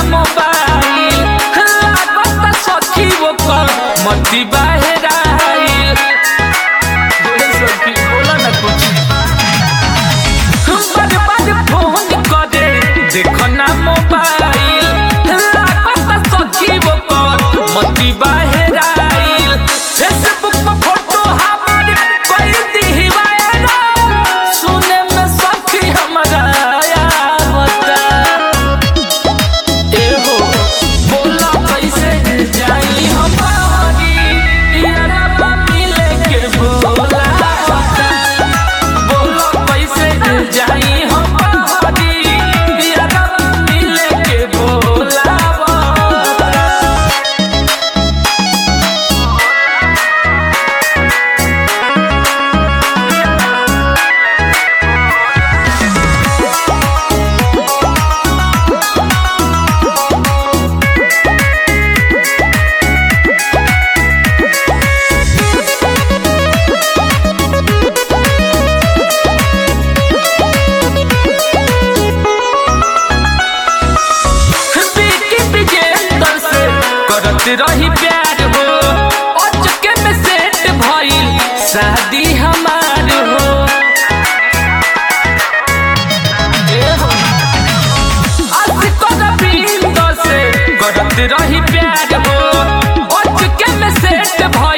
mobile लागत सखी वो कर मती बाहराइल सखी बोला ना कुछ बार बार फोन करे देखो ना मोबाइल लागत सखी वो कर मती बाहराइल फेसबुक पर फोटो हमारे कोई दी वायरल सुने में सखी हमारा रही प्यार हो अचके में सेट भइल शादी हमार हो से करत रही प्यार हो अचके में सेट भइल